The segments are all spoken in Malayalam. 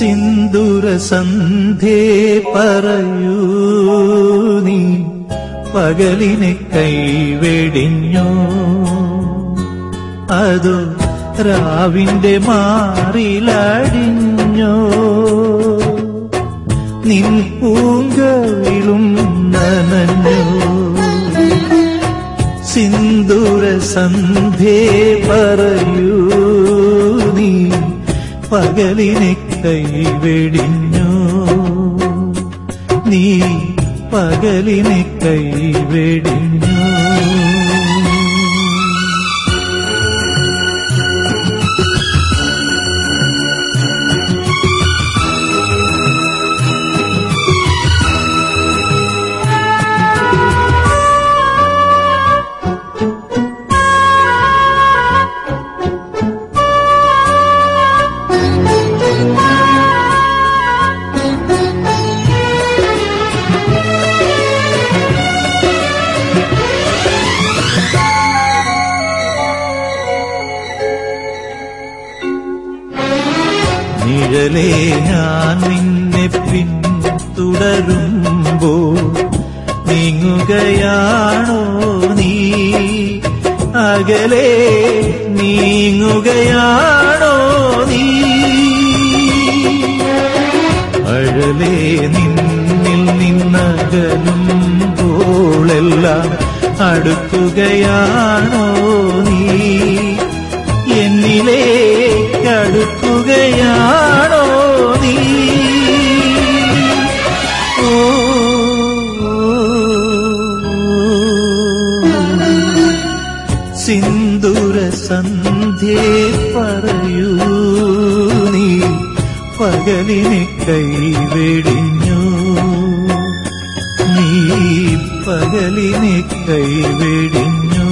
സിന്ദൂര സന്ധ്യേ പറയൂ നീ പകലിനെ കൈവെടിഞ്ഞോ, അതോ രാവിന്റെ മാറിലടിഞ്ഞോ, നിൻ പൂങ്കവിളും നനഞ്ഞോ. സിന്ദൂര സന്ധ്യേ പറയൂ നീ പകലിനെ കൈവെടിഞ്ഞോ, നീ പകലിനെ കൈവെടിഞ്ഞോ. നിഴലേ ഞാൻ നിന്നെ പിന്തുടരുമ്പോൾ നീങ്ങുകയാണോ നീ, അകലെ നീങ്ങുകയാണോ നീ, അഴലേ നിന്നിൽ നിന്നകലുമ്പോളെല്ലാം അടുക്കുകയാണോ നീ, എന്നിലേക്കടുക്കുകയാണോ നീ. ഓ സിന്ദൂര സന്ധ്യേ പറയൂ നീ പകലിനെ കൈവെടിഞ്ഞോ, നീ പകലിനെ കൈവെടിഞ്ഞോ.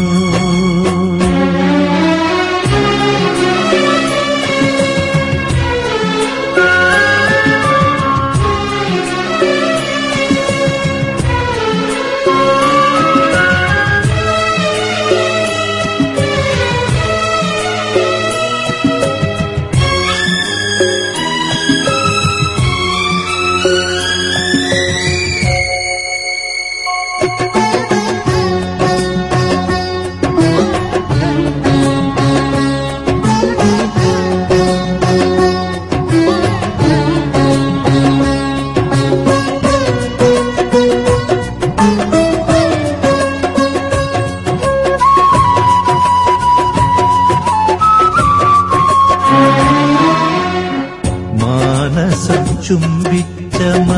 മാനസം ചുംബിച്ച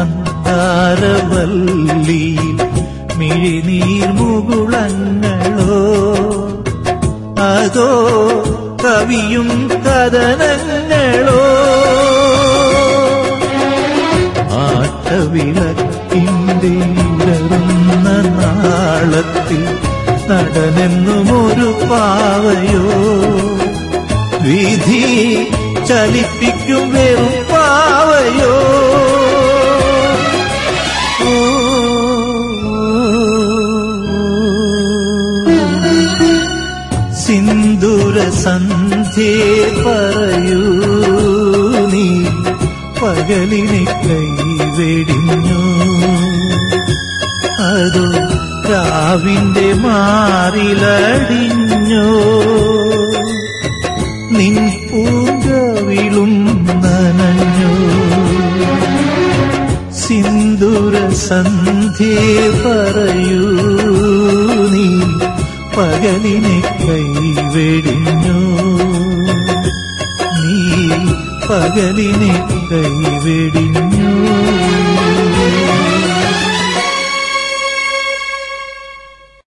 മന്ദാരവല്ലിയിൽ മിഴിനീർ മുകുളങ്ങളോ, അതോ കവിയും കഥനങ്ങളോ, ആട്ടവിളക്കിന്റെ ഇടറുന്ന നാളത്തിൽ നടനെന്നുമൊരു പാവയോ, വിധി ചലിപ്പിക്കും വെറും പാവയോ. സിന്ദൂര സന്ധ്യേ പറയൂ നീ പകലിനെ കൈവെടിഞ്ഞോ, അതോ രാവിന്റെ മാറിലടിഞ്ഞോ, നിൻ പൂങ്കവിളും നനഞ്ഞോ. സിന്ദൂര സന്ധ്യേ പറയൂ നീ പകലിനെ കൈവെടിഞ്ഞോ, നീ പകലിനെ കൈവെടിഞ്ഞോ.